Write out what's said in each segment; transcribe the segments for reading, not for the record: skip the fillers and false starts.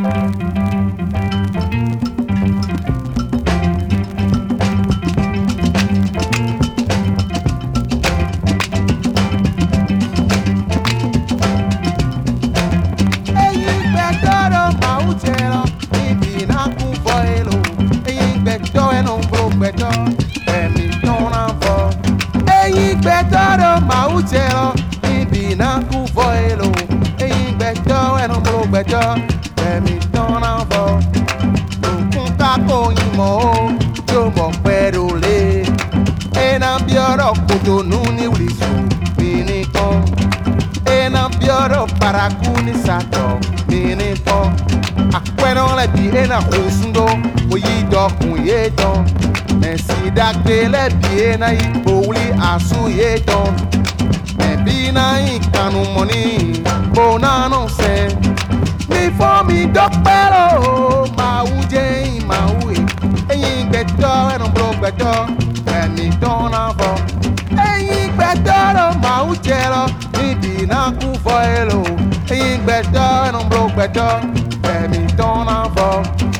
Parakuni sato minito akweno le bi ena hosundo oyi dokun ye don mesi dagbe le bi ena ipowli asu ye don me bi na ikanu moni bona no se mi fo mi dokpero ma uje ma uwe eyin gbeto eno bro gbeto emi don avo eyin gbeto ma ujero mi bi na ku fo elo eyin gbẹdọ ẹnu bro gbẹdọ ẹmí tán náà fọ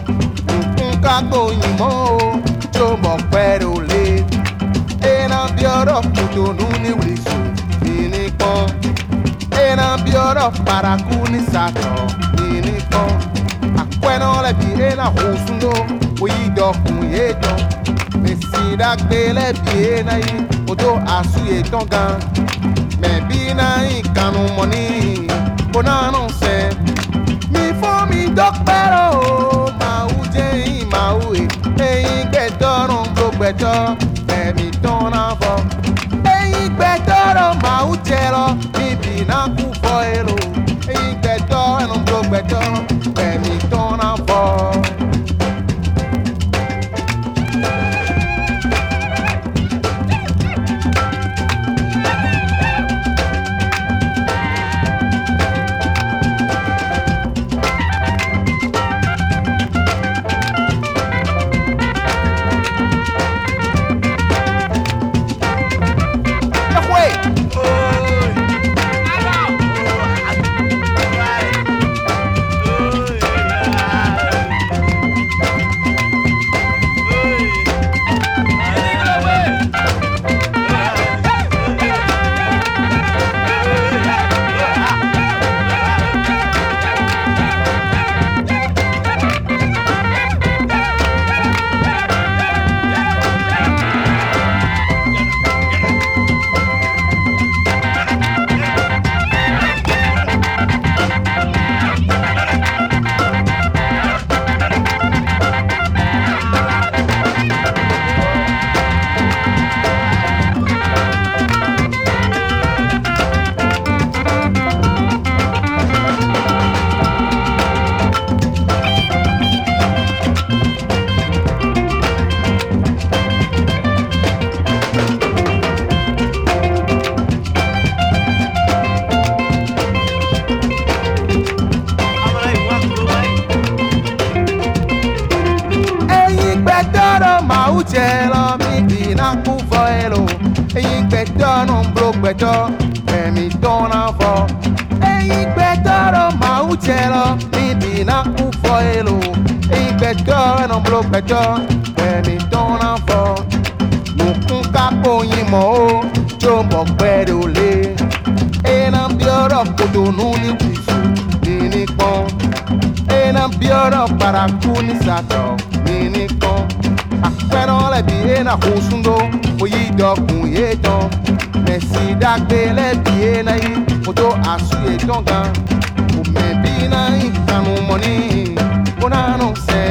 nǹkan gbòyìn mọ́ o tó mọ̀ pẹ́rù lé ẹ̀nà bí ọ̀rọ̀ kòtònú ní wìlísù ní pọ́n ẹ̀nà bí ọ̀rọ̀ paraku ní sàtọ̀ ní pọ́n àpẹẹrẹ lẹ́bi ẹ̀nà òsúndó oyí dọ̀kùn yé dán mèsì dàgbé lẹ́bi ẹ̀nà yìí odò àsúyè tán gan mẹ̀bí náà ìkànnù mọ́ ní. Bona non se mi fo mi dokpero ma uje ma uwe eyin gbedo non bro gbedo emi ton avo eyin gbedo ma uje lo mi bi na ku fo elo eyin gbedo non bro gbedo emi ton avo. Uccello mi dina ku foelo eyin gbedo non bro gbedo emi dona fo eyin gbedo ma uccello mi dina ku foelo eyin gbedo non bro gbedo emi dona fo nukun ka oyin mo o jo mo gbedo le ena bioro kotonu ni wisu ni pon ena bioro paraku ni sato ni pon àpẹẹrẹ lẹ́bi ẹ̀nà òsúndó oyí dọ̀kùn yé dán mẹ̀sì dàgbé lẹ́bi ẹ̀nà yìí kòtò àsúyè dán gan òmẹ̀bí náà ìkànnù mọ́ni bónánù sẹ́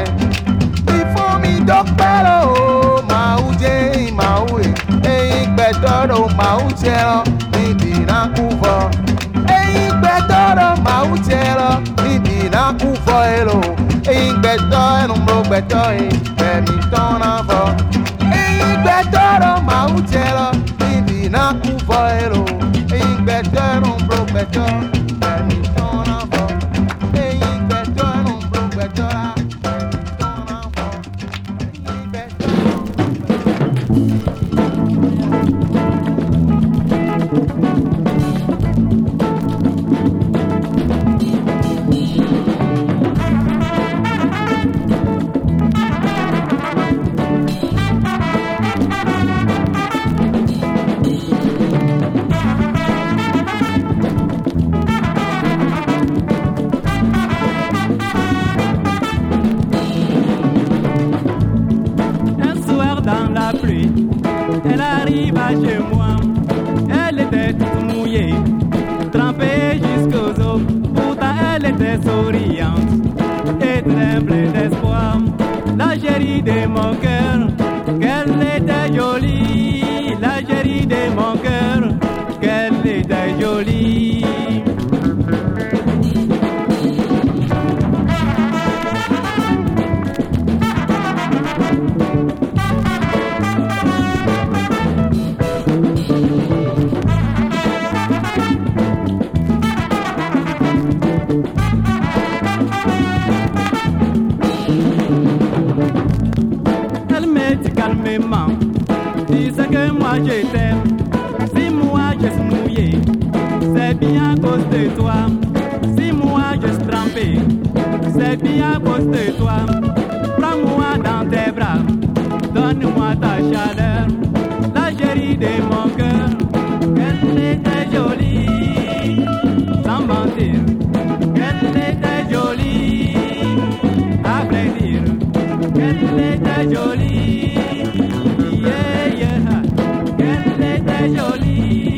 ìfọ́ mi dọ́pẹ́rẹ́ o màá wú jẹ́ màá wú ẹ̀ ẹ̀yìn gbẹ̀dọ́rọ̀ màá wú jẹ́ lọ níbi náà kú fọ́ ẹ̀yìn gbẹ̀dọ́rọ̀ màá wú jẹ́ lọ níbi náà kú fọ́ ẹ̀ lọ ẹ̀yìn gbẹ̀dọ́ ẹ̀nù mọ́ gbẹ̀dọ́ ẹ̀ ẹ̀mí tán náà fọ́ ẹ̀yìn gbẹ̀dọ́rọ̀ màá wú jẹ́ lọ níbi náà kú fọ́ ẹ̀ lọ ẹ̀yìn gbẹ̀dọ́ ẹ̀nù mọ́ gbẹ̀dọ́ ẹ̀mí tán náà fọ́ ẹ̀yìn gbẹ̀dọ́ ẹ̀nù mọ́ gbẹ̀dọ́ ẹ̀mí tán náà fọ́ ẹ̀yìn gbẹ̀dọ́. moi je t'aime, si moi je suis mouillé, c'est bien à cause de toi. Si moi je suis trempé, c'est bien à cause de toi. Prends-moi dans tes bras, donne-moi ta chaleur, la chérie de mon cœur. Elle était jolie, sans mentir, elle était jolie, à vrai dire, elle était jolie, yeah, yeah, elle était jolie.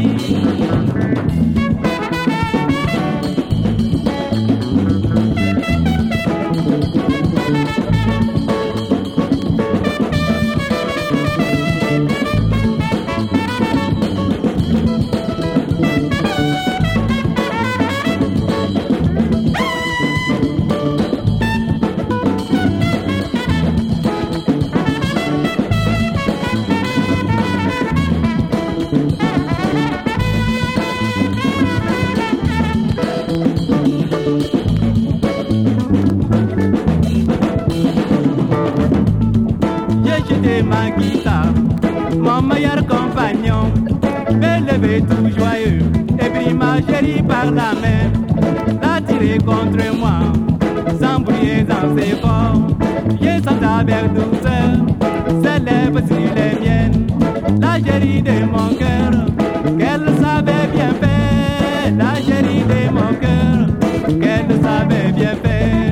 Ma guitare, mon meilleur compagnon, me lever tout joyeux, et puis ma chérie par la main, la tirer contre moi, sans briller dans ses efforts. Je sens avec douceur, ses lèvres sur les miennes, la chérie de mon cœur, qu'elle savait bien faire, la chérie de mon cœur, qu'elle savait bien faire.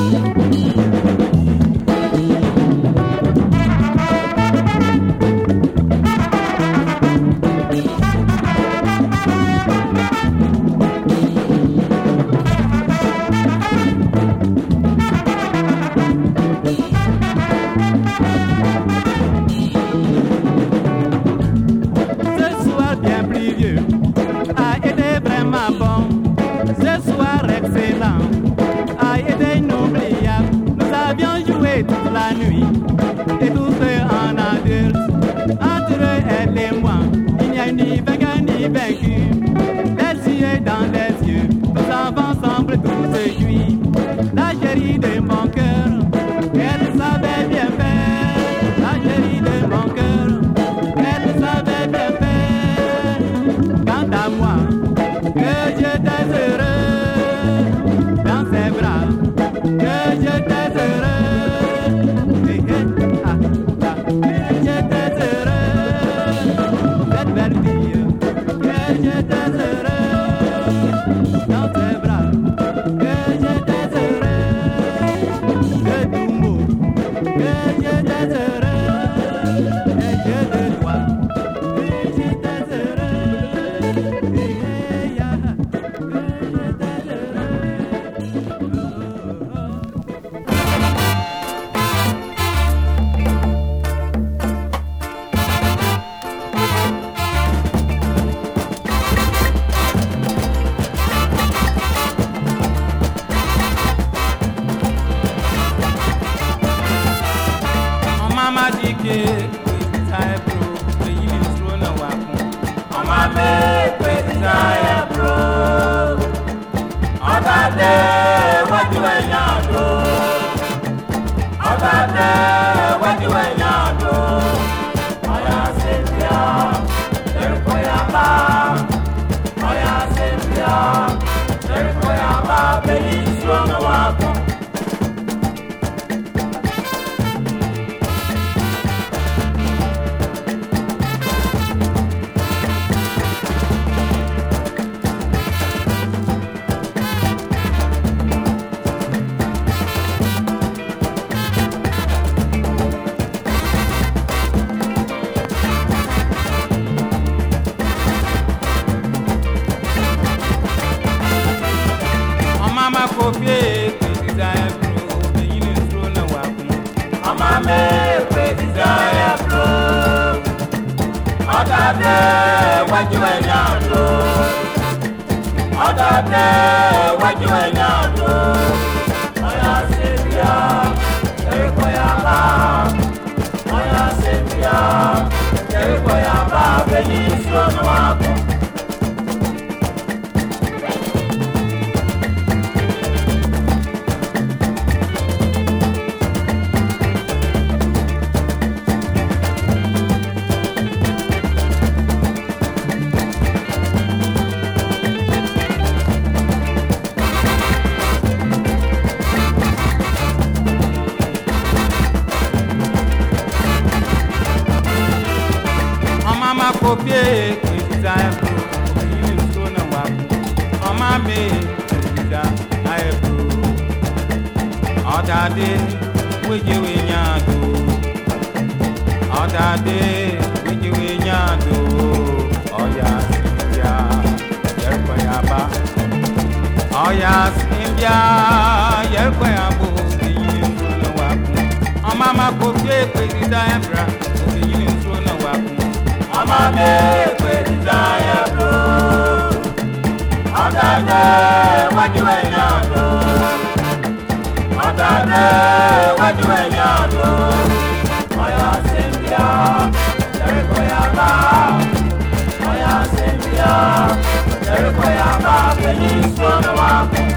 Toute la nuit, et tous en adulte, entre elle et moi, il n'y a ni vainqueur ni vaincu. Les yeux dans les yeux, nous avons ensemble tous cuits. La chérie de mon cœur, elle savait bien faire. La chérie de mon cœur, elle savait bien faire. Quant à moi, que j'étais heureux dans ses bras, que j'étais heureux. copie, desire pro, you so no one. On my maid, I pro. All that day, with you in Yado. All that day, with you in Yado. Oh, yes, yeah, Yerbayaba. Oh, yes, India, Yerbayabo, the union to no one. On Mamma copie, desire pro, the union to no one. Mama make desire blow. On that day, what you ain't do? On that day, what you ain't do? Oya Cynthia, Jericho Yaba. Oya Cynthia, Jericho Yaba. Penny so no one.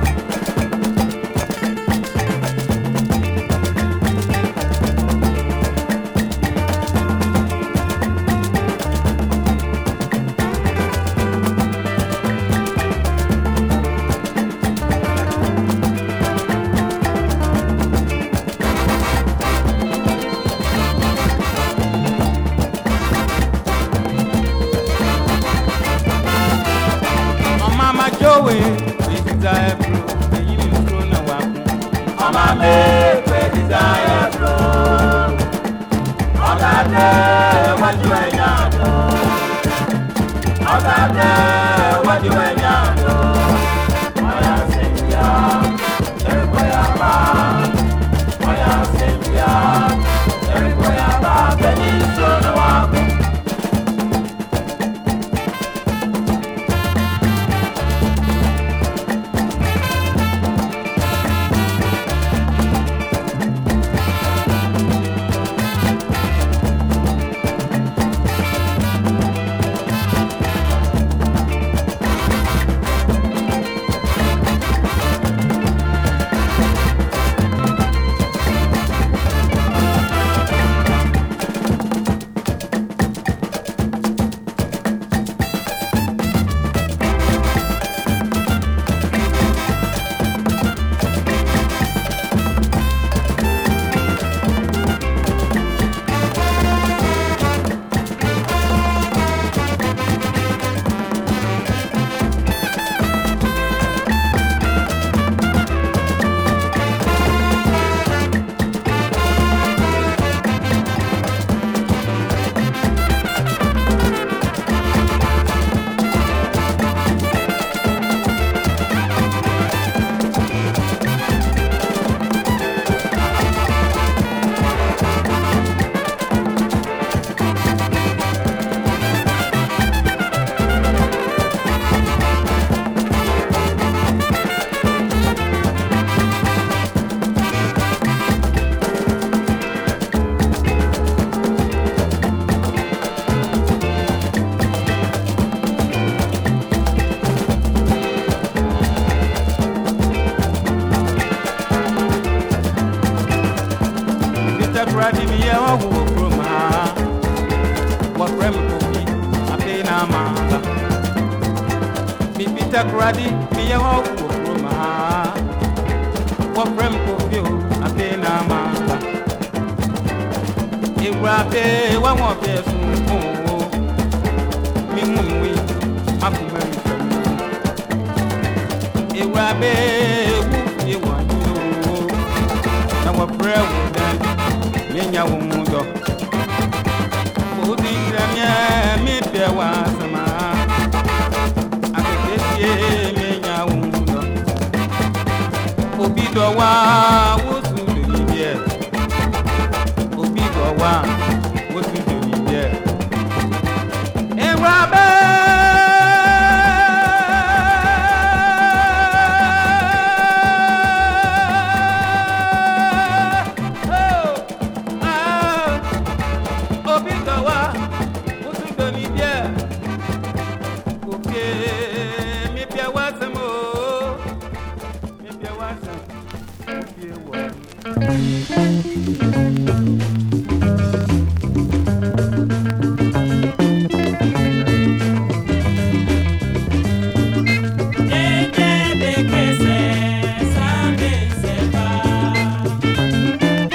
Joey, desire flow, the union to no one. Mama make desire flow. All that day, what you ain't do. All that day, what you ain't do. Oya Cynthia, Jericho Yaba. Oya Cynthia, Jericho Yaba. Penny so no one. Brady me a woo from her. What rem could be a pain a man. Me Peter Brady me a woo from her. What rem could be a pain a man. It will be one more person. Me we up from it will be you want to know. Our prayer will then. Yenya wumudo Udi kramya mipya wasama Akeketie menya wumudo Obido wa wosu dunibye Obido wa wosu dunibye Ewabe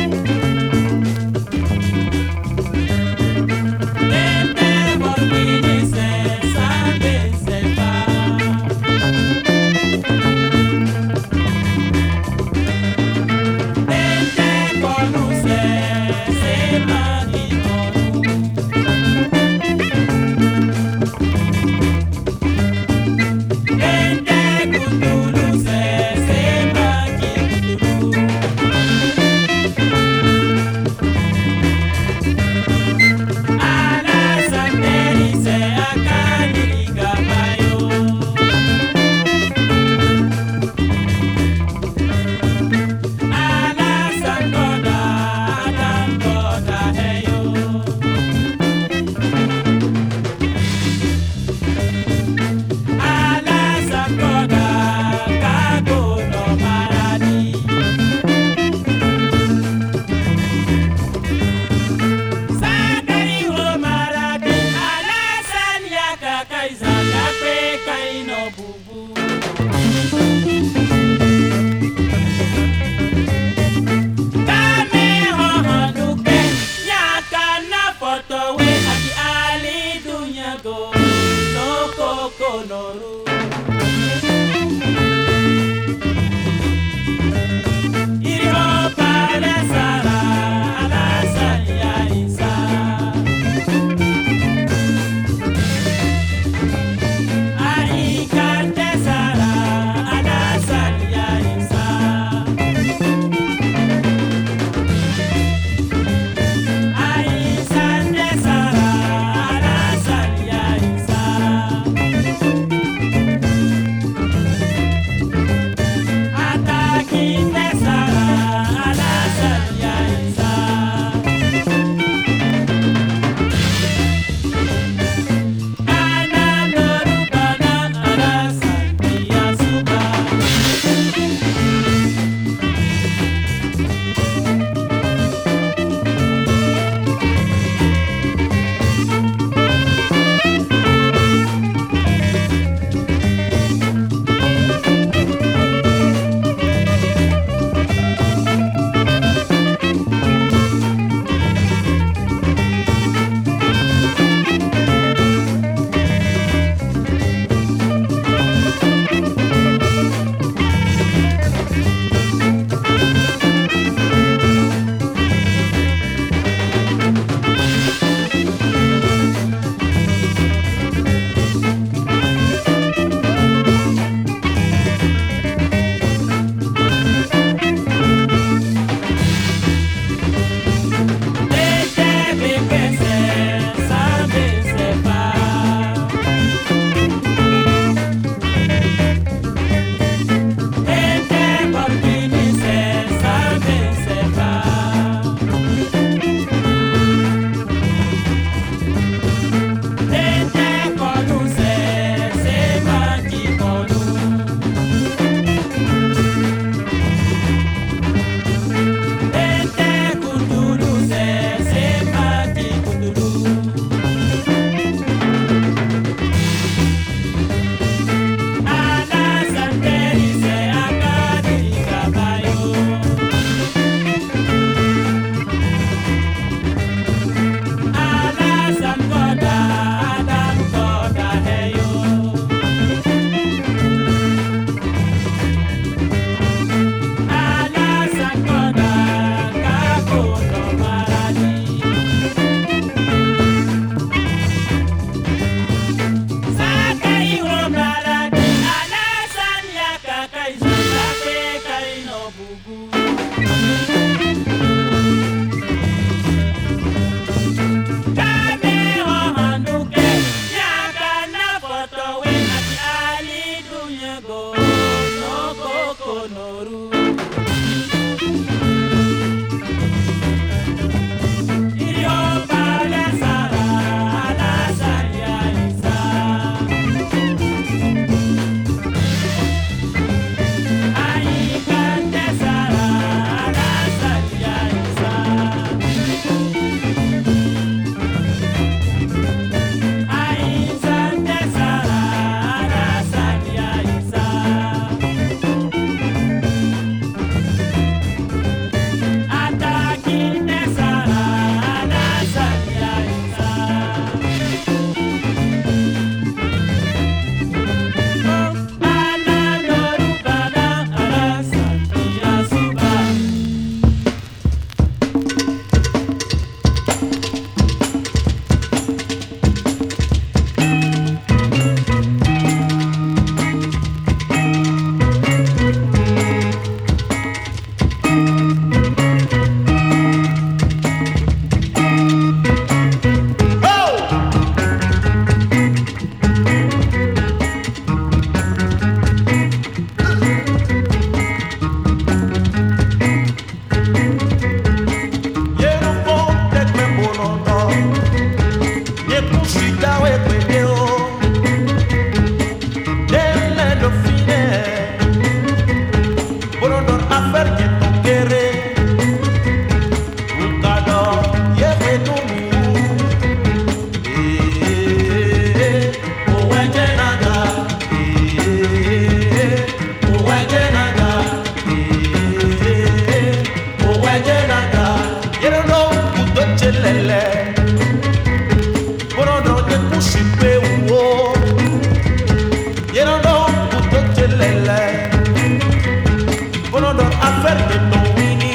Baby, Affaire de ton winning.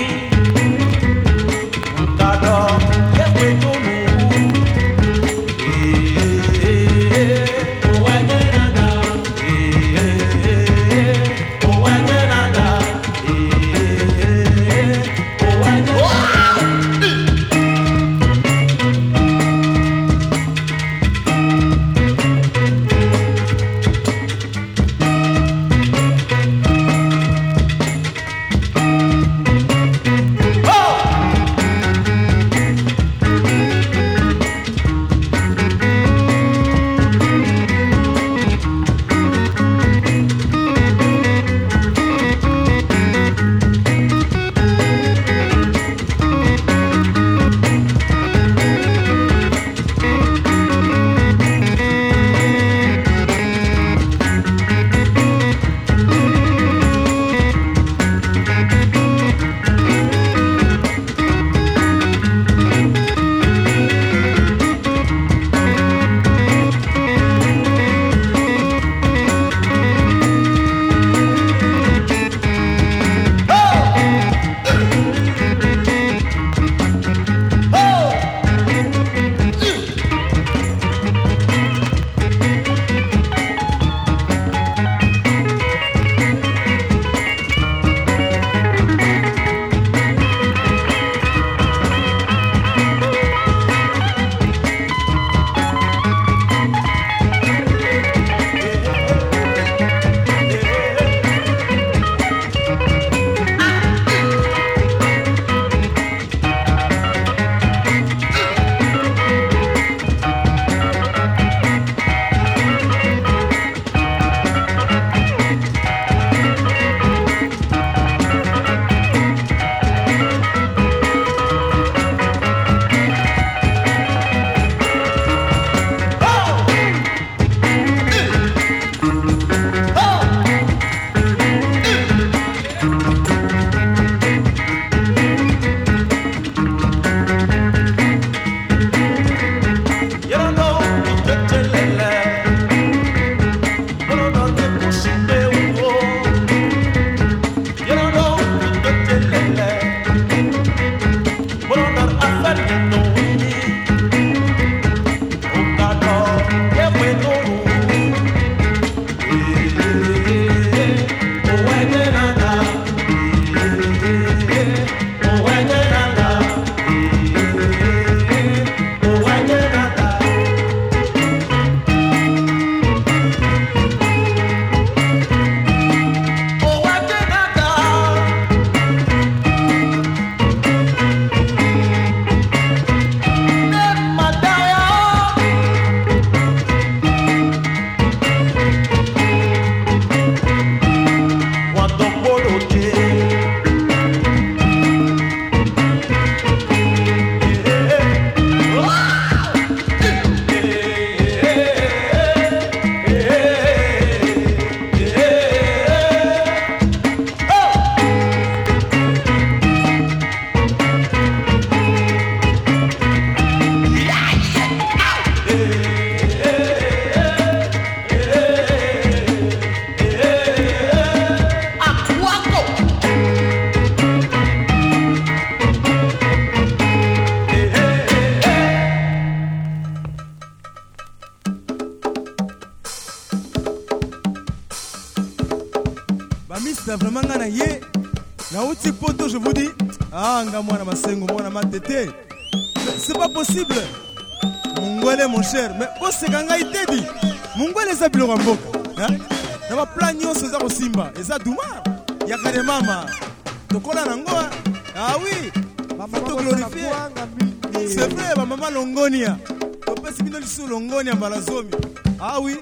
Nauti poto, je vous dis. Ah, Ngamwana Masengo, Mwana Matete. C'est pas possible. Mungwele, mon cher. Mais bon, c'est Ganga Itedi. Mungwele, ça bilo Ramboka. Il y a plein de choses à Simba. Et ça, Doumar. Il y a des mamas. Donc, on a l'angoisse. Ah oui. Photo glorifiée. C'est vrai, ma maman Longonia. On peut se mettre sur Longonia, Malazomi. Ah oui.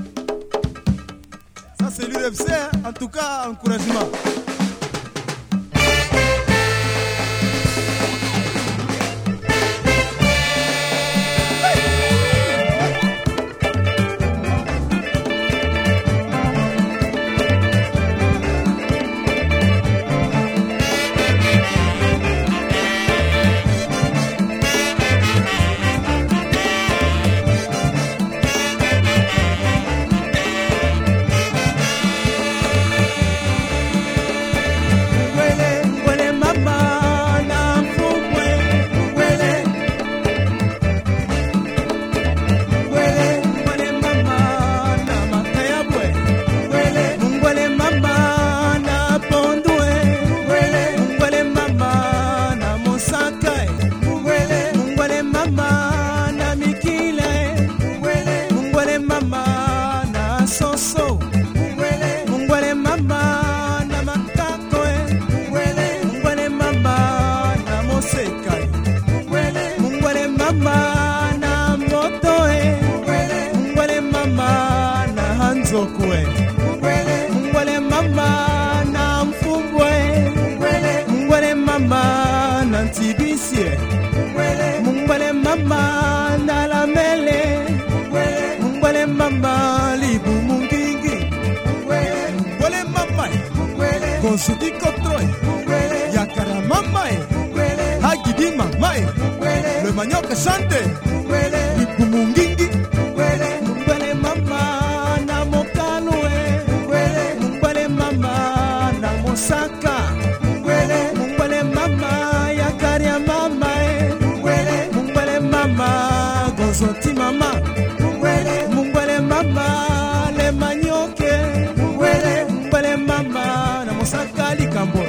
Ça, c'est l'UFC. En tout cas, encouragement. Mungwele mama na mfumbwe, mungwele mama na ntibisie, mungwele mama na lamele, mungwele mama libu mungingi, mungwele mama konsudi kotroy, yakara mama hagidi mama le manioc chante, libu mungingi, mungwele mama Saka, mungwele mama ya karia mama, mungwele mama gozoti mama, mungwele mama le manioke, mungwele mama na mosaka likambo.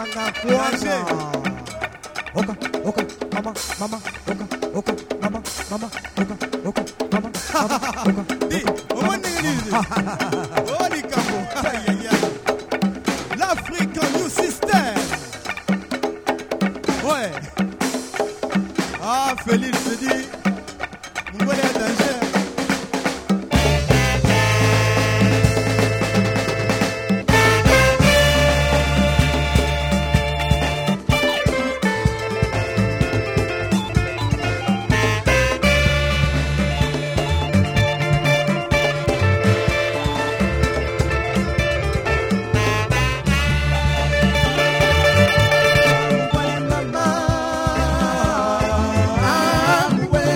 Kanga Kwanza. Oka, oka, mama, mama, oka, oka, mama, mama, oka, oka, mama, mama, oka. Di, comment n'ingénieux? Oh, les capots. Aïe, aïe, aïe. L'African New System. Ouais. Ah, Félix, je te dis, vous voulez un danger. Well,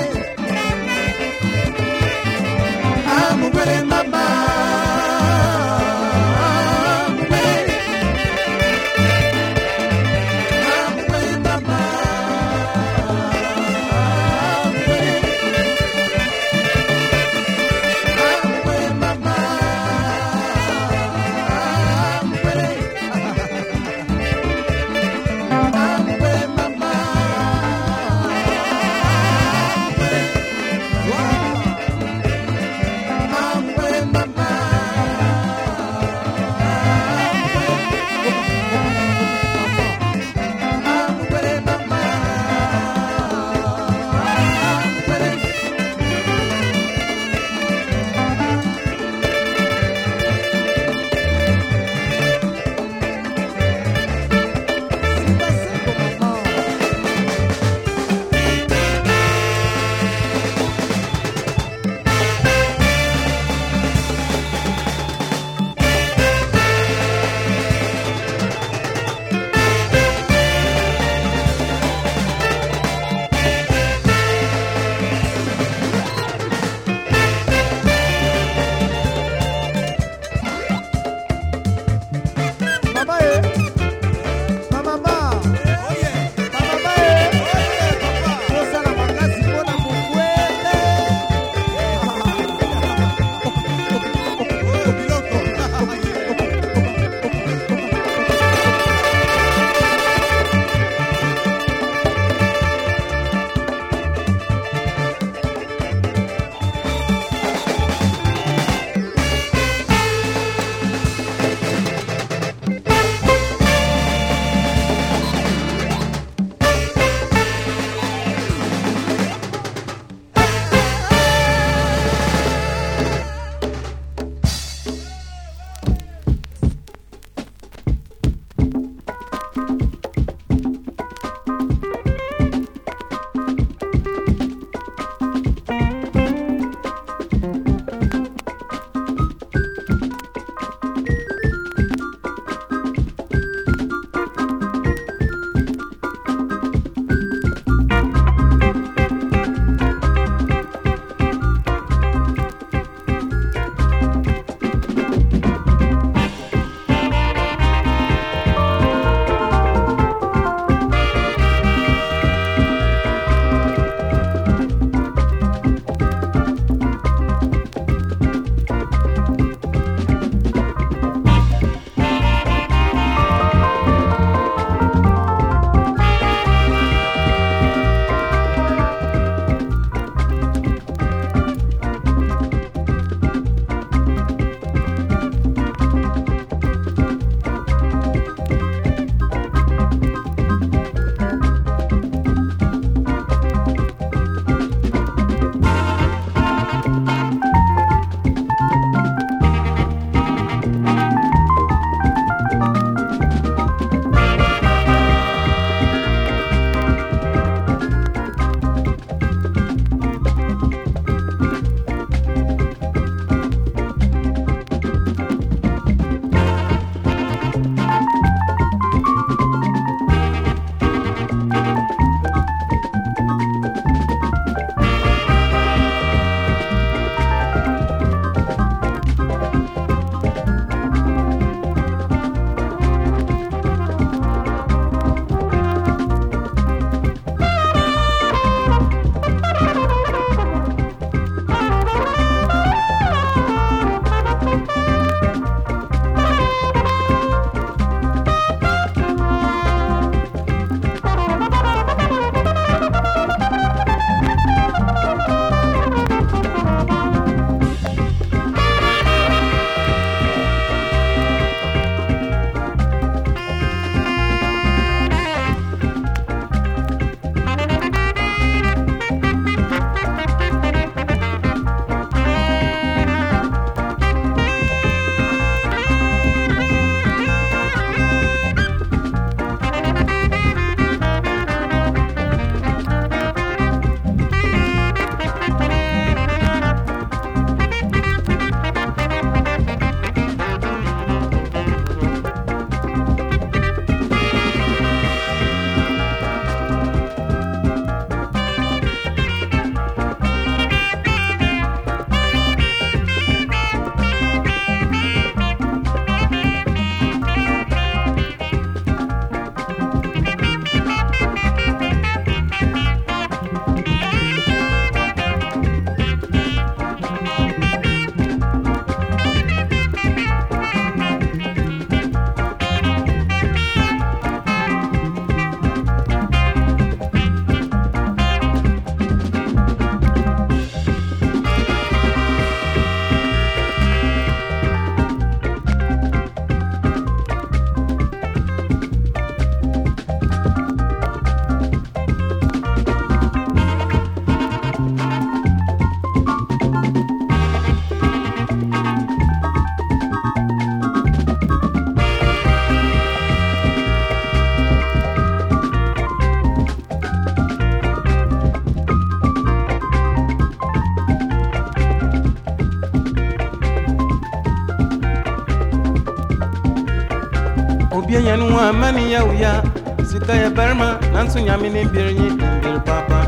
yenu amani ya uya sika ya berma nansu nyamini birnyi bir papa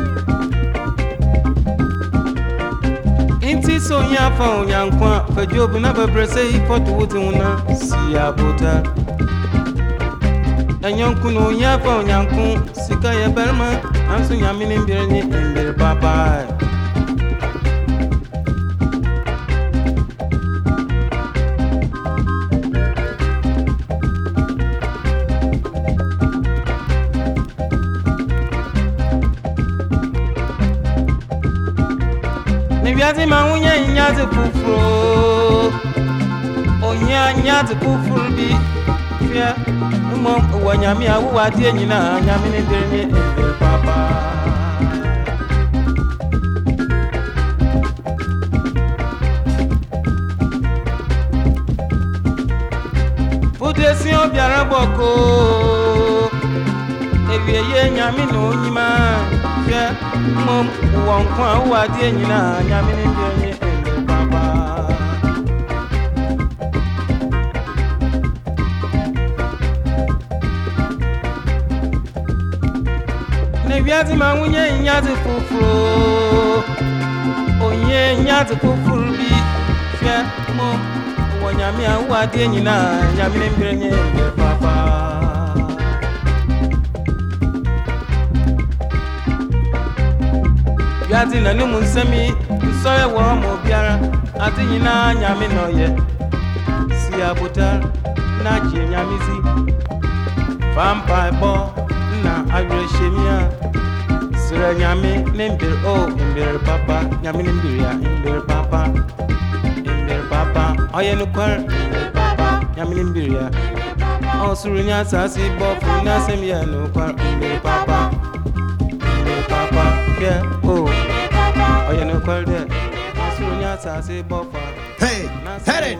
inti so nya fa onyankwa fa job na bebrese ifoto wutuna si abota anyonku no nya fa onyanku sika ya berma nansu nyamini birnyi bir papa Nibiazi maunya inyazi kufuro Onya nyazi kufuro bi Fia Umom wanyami awu wadi nyina Nyami nindirni papa Fudesi obiara boko Ewiye nyami no nyima Fia Umom wankwa wadi nyina Nyami nindirni papa Nebiazi mawunye nyazi fufuro Onye nyazi fufuro bi Fia Umom wanyami wadi nyina Nyami nindirni papa Yadi na numu nsemi Nsoye wa mo biara Ati nyina nyami noye Si abuta Na je nyamizi Fampa bo Na agre shemia Sura nyami Nimbir o Imbir papa Nyami nimbir ya Imbir papa Imbir papa Oye nukwar Imbir papa Nyami nimbir ya O suru nya sasi bofu Na semya nukwar Imbir papa Imbir papa Yeah oh Oye nukwar de Suru nya sasi bofu Hey, hit it!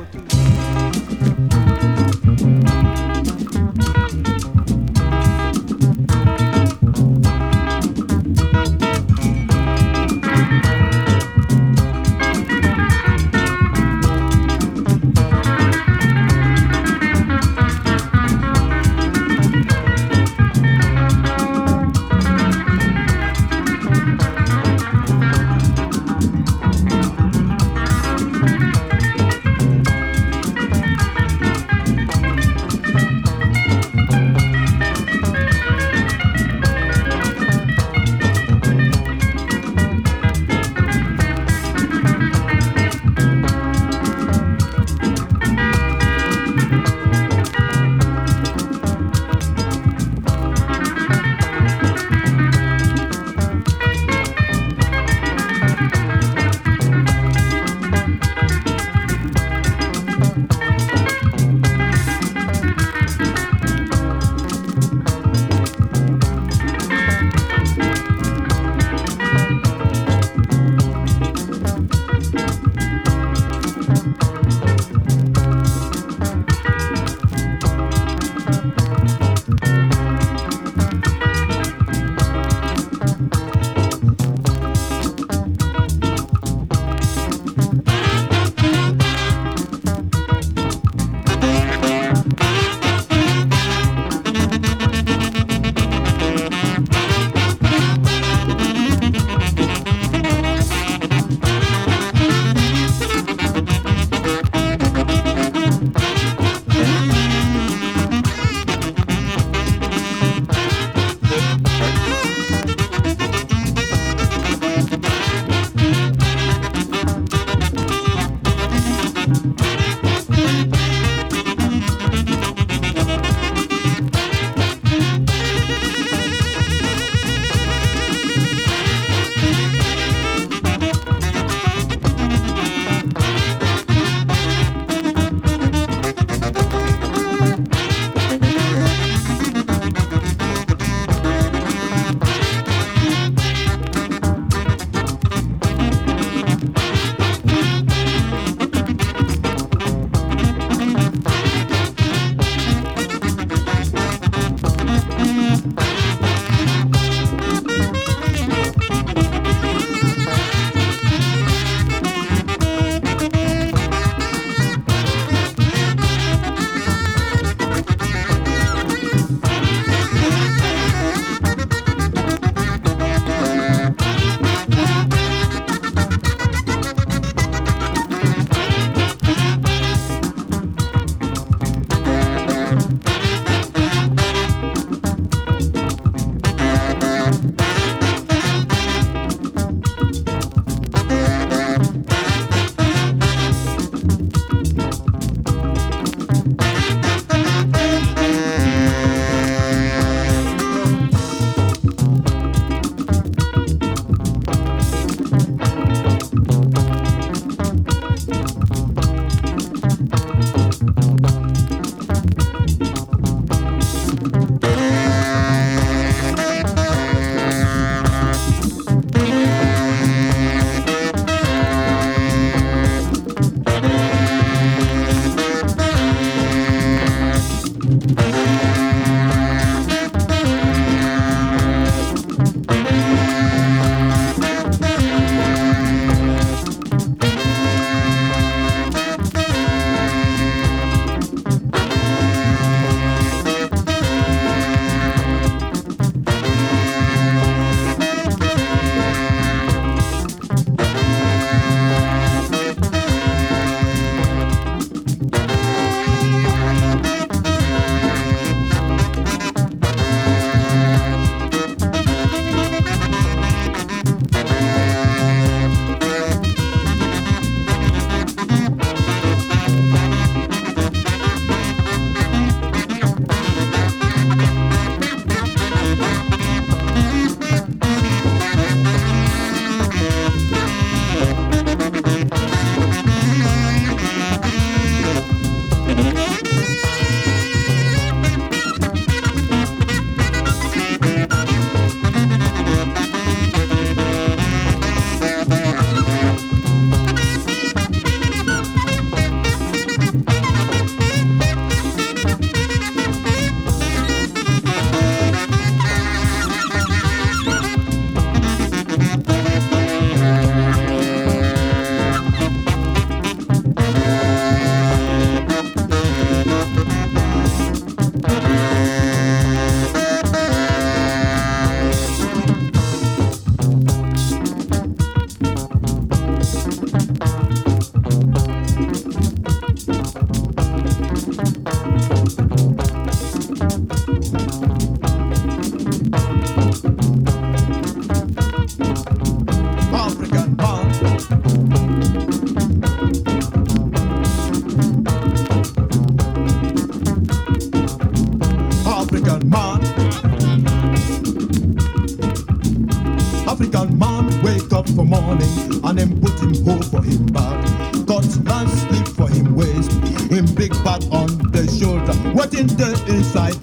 up for morning and him put him home for him back. Got land sleep for him waist, him big bag on the shoulder. What in the inside?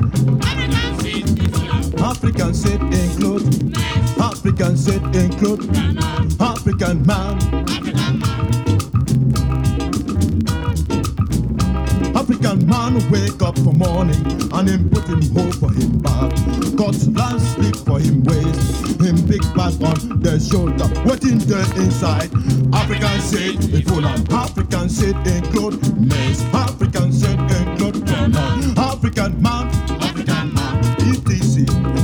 African seed include, African seed include, African man. African man wake up for morning and him put him home for him back. Got land sleep for him waist, him big bag on the shoulder. What in the inside? African seed is full of African seed include maize, African seed include groundnut. African man, etc.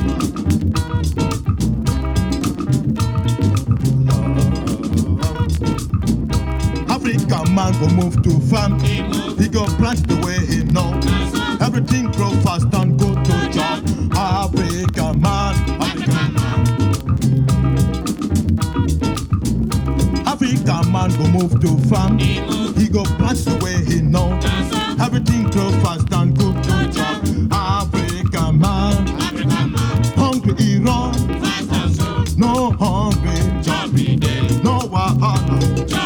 African man go move to farm. He go plant the way he know. Everything grow fast and go to job. African man, African man. African man go move to farm. He go plant the way he know. Everything grow fast and go to job. African man, hungry he run. No hungry, no wahala.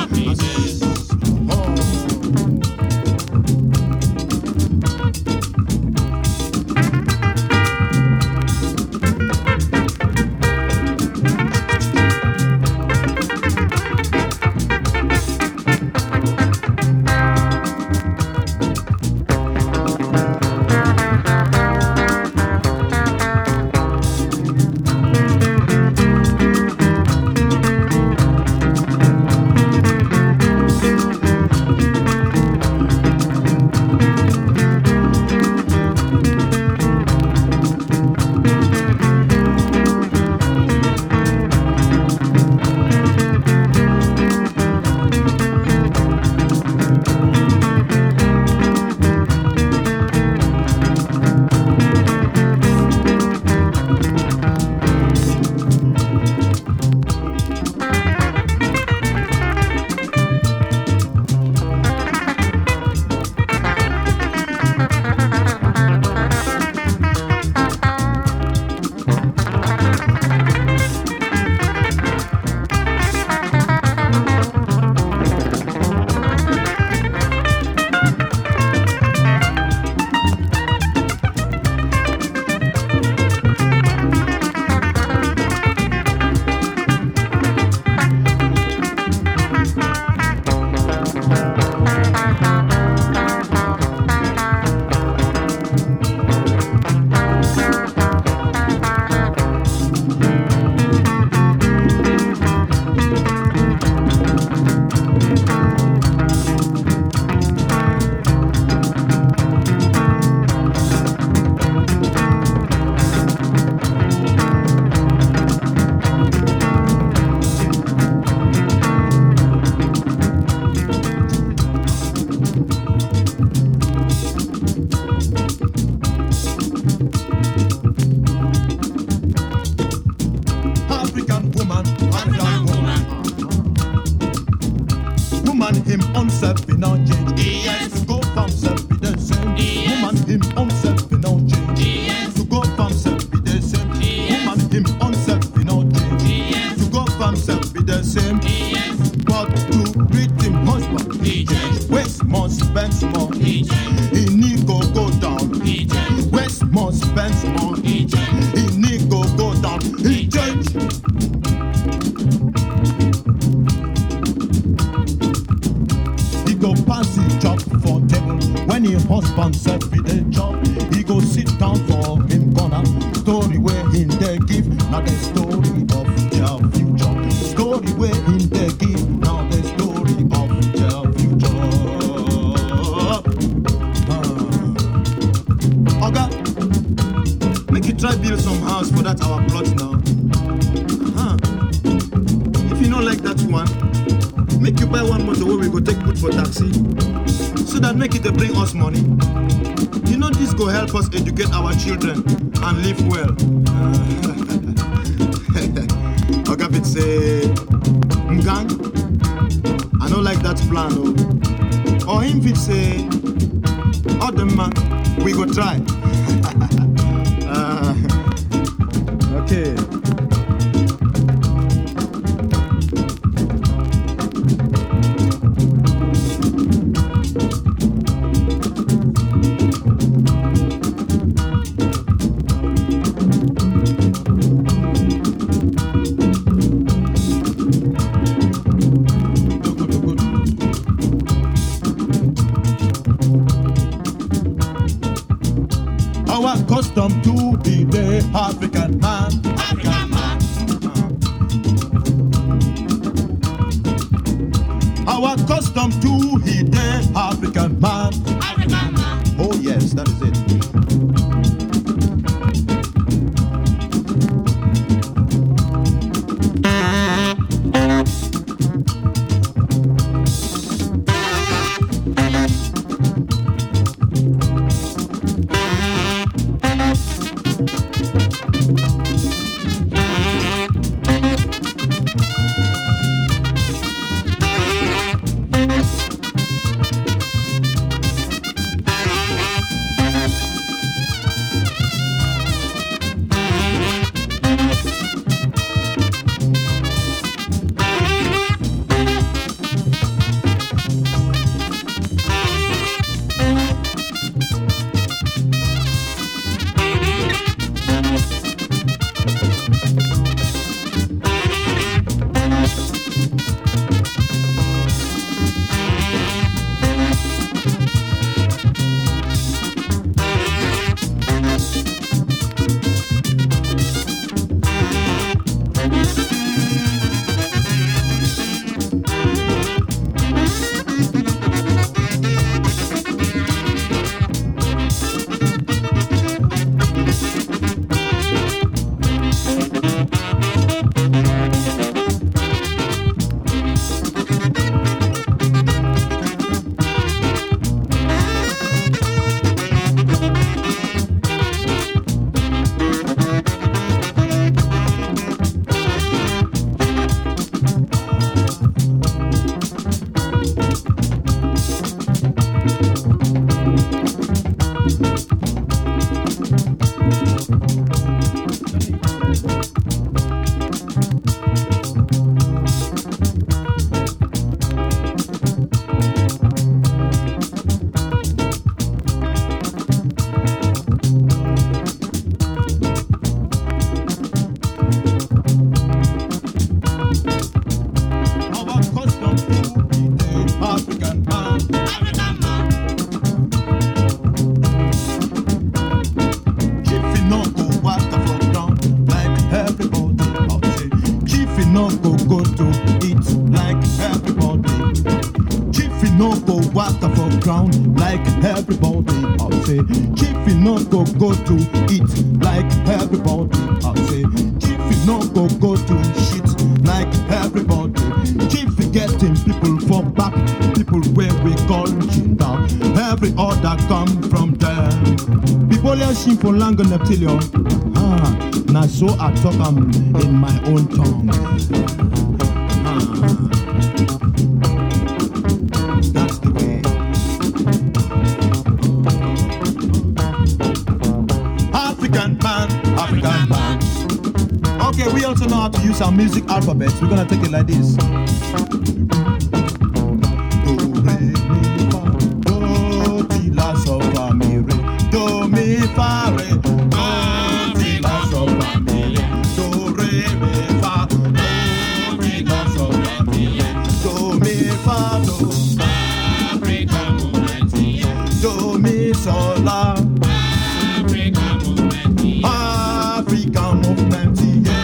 Educate our children and live well. Ogapit say, Mgang, I don't like that plan. Or him fit say, Odemma, we go try. Okay. African man. African man. Our custom to hit the African man. African man. Oh yes, that is it. Go to eat like everybody. I say, Chief, you no go to shit like everybody. Chief, you getting people from back, people where we call down. Every order come from them. People are shin for longer neptilio. Now so I talk in my own tongue. That's the way. African man. Okay, we also know how to use our music alphabets. We're gonna take it like this. Do, re, mi, fa, do, ti, la, sol, fa, mi, re. Do, mi, fa, re. Do, ti, la, sol, fa, mi, re. Do, re, mi, fa. Do, ti, la, sol, fa, mi, re. Do, mi, fa, do. Africa movement, yeah. Do, mi, sol, la. Africa movement, yeah.